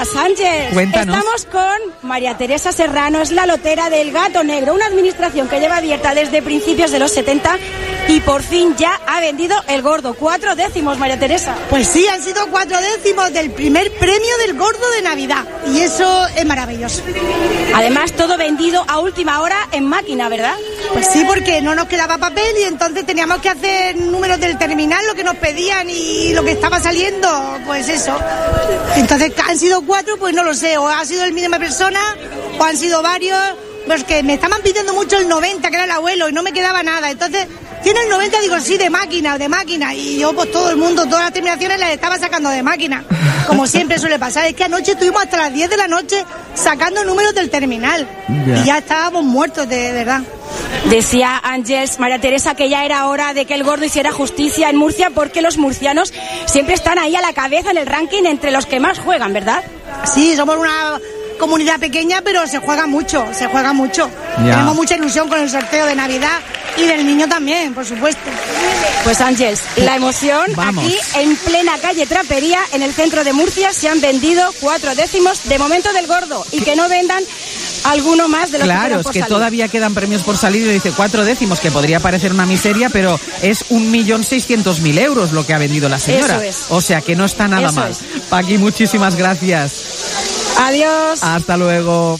días, Ángel. Cuéntanos. Estamos con María Teresa Serrano, es la lotera del Gato Negro, una administración que lleva abierta desde principios de los 70 y por fin ya ha vendido el gordo. 4 décimos, María Teresa. Pues sí, han sido 4 décimos del primer premio del gordo de Navidad y eso es maravilloso. Además, todo vendido a última hora en máquina, ¿verdad? Pues sí, porque no nos quedaba papel y entonces teníamos que hacer números del terminal, lo que nos pedían y lo que estaba saliendo, pues eso. Entonces, ¿han sido 4? Pues no lo sé, o ha sido el misma persona o han sido varios, pues que me estaban pidiendo mucho el 90, que era el abuelo, y no me quedaba nada. Entonces, ¿tiene el 90? Digo, sí, de máquina, y yo, pues todo el mundo, todas las terminaciones las estaba sacando de máquina, como siempre suele pasar. Es que anoche estuvimos hasta las 10 de la noche sacando números del terminal y ya estábamos muertos, de verdad. Decía Ángeles, María Teresa, que ya era hora de que el gordo hiciera justicia en Murcia, porque los murcianos siempre están ahí a la cabeza en el ranking entre los que más juegan, ¿verdad? Sí, somos una comunidad pequeña, pero se juega mucho. Ya. Tenemos mucha ilusión con el sorteo de Navidad y del niño también, por supuesto. Pues Ángeles, la emoción. Vamos. Aquí en plena calle Trapería, en el centro de Murcia, se han vendido 4 décimos de momento del gordo, y que no vendan alguno más de los que Claro, quedan es por que salir. todavía quedan premios por salir y dice 4 décimos, que podría parecer una miseria, pero es 1.600.000 euros lo que ha vendido la señora. Eso es. O sea que no está nada Eso mal. es. Paqui, muchísimas gracias. Adiós. Hasta luego.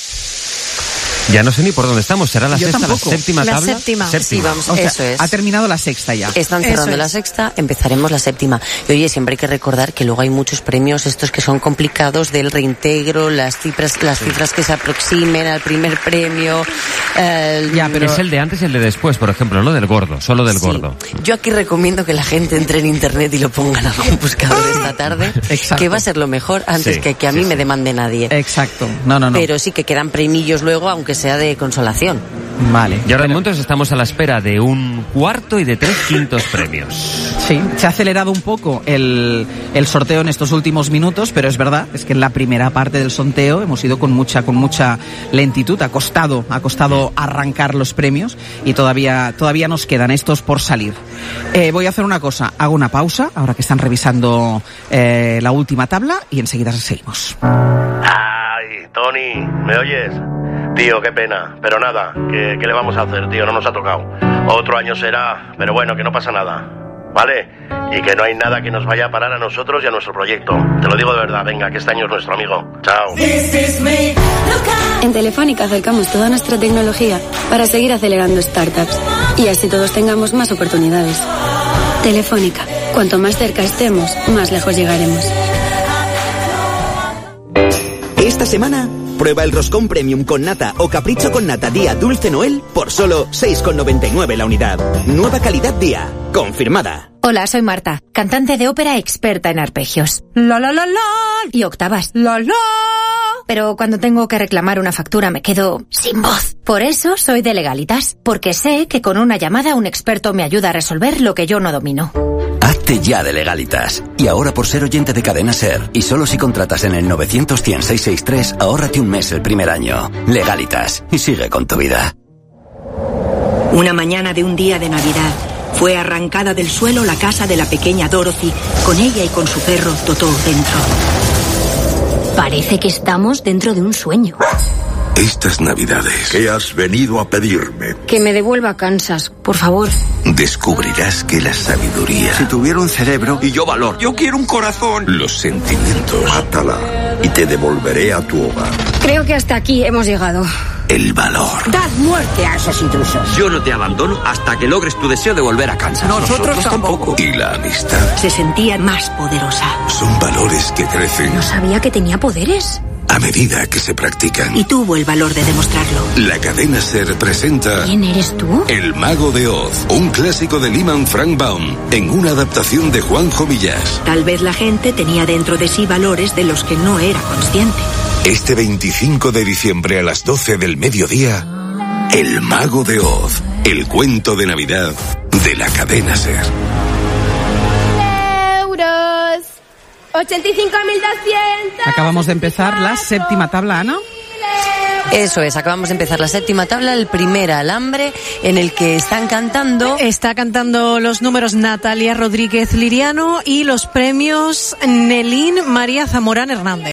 Ya no sé ni por dónde estamos. ¿Será la Yo sexta, tampoco. la séptima La tabla? séptima. Sí, vamos, O sea, eso es. ha terminado la sexta ya. Están cerrando Eso la es. sexta, empezaremos la séptima. Y oye, siempre hay que recordar que luego hay muchos premios, estos que son complicados, del reintegro, las cifras que se aproximen al primer premio. Ya, pero Es el de antes y el de después, por ejemplo, ¿no? Del gordo, solo del Sí. gordo. Yo aquí recomiendo que la gente entre en internet y lo ponga en algún buscador esta tarde, Exacto. que va a ser lo mejor antes Sí, que a mí me demande nadie. Exacto. No. Pero sí que quedan premiillos luego, aunque sea de consolación. Vale. Y ahora de momento estamos a la espera de un cuarto y de 3 quintos premios. Sí, se ha acelerado un poco el sorteo en estos últimos minutos, pero es verdad, es que en la primera parte del sorteo hemos ido con mucha lentitud, ha costado arrancar los premios y todavía nos quedan estos por salir. Voy a hacer una cosa, hago una pausa, ahora que están revisando la última tabla, y enseguida seguimos. Ay, Tony, ¿me oyes? Tío, qué pena, pero nada, ¿qué le vamos a hacer, tío? No nos ha tocado. Otro año será, pero bueno, que no pasa nada, ¿vale? Y que no hay nada que nos vaya a parar a nosotros y a nuestro proyecto. Te lo digo de verdad, venga, que este año es nuestro amigo. Chao. En Telefónica acercamos toda nuestra tecnología para seguir acelerando startups y así todos tengamos más oportunidades. Telefónica, cuanto más cerca estemos, más lejos llegaremos. Esta semana, prueba el roscón premium con nata o capricho con nata día Dulce Noel por solo 6,99 la unidad. Nueva calidad día, confirmada. Hola, soy Marta, cantante de ópera experta en arpegios. La la la la y octavas. La la. Pero cuando tengo que reclamar una factura me quedo sin voz. Por eso soy de Legalitas, porque sé que con una llamada un experto me ayuda a resolver lo que yo no domino. Hazte ya de Legalitas. Y ahora, por ser oyente de Cadena SER, y solo si contratas en el 900-100-663, ahórrate un mes el primer año. Legalitas. Y sigue con tu vida. Una mañana de un día de Navidad, fue arrancada del suelo la casa de la pequeña Dorothy, con ella y con su perro Totó dentro. Parece que estamos dentro de un sueño. Estas Navidades, ¿qué has venido a pedirme? Que me devuelva a Kansas, por favor. Descubrirás que la sabiduría... Si tuviera un cerebro y yo valor, yo quiero un corazón. Los sentimientos... Mátala y te devolveré a tu hogar. Creo que hasta aquí hemos llegado. El valor. ¡Dad muerte a esos intrusos! Yo no te abandono hasta que logres tu deseo de volver a Kansas. Nosotros tampoco. Y la amistad... Se sentía más poderosa. Son valores que crecen... No sabía que tenía poderes. A medida que se practican. Y tuvo el valor de demostrarlo. La cadena SER presenta... ¿Quién eres tú? El Mago de Oz, un clásico de Lyman Frank Baum, en una adaptación de Juanjo Millás. Tal vez la gente tenía dentro de sí valores de los que no era consciente. Este 25 de diciembre a las 12 del mediodía, El Mago de Oz, el cuento de Navidad de la cadena SER. Euros. 85.200. Acabamos de empezar la séptima tabla, Ana. Eso es, acabamos de empezar la séptima tabla, el primer alambre en el que están cantando... Está cantando los números Natalia Rodríguez Liriano y los premios Nelín María Zamorán Hernández.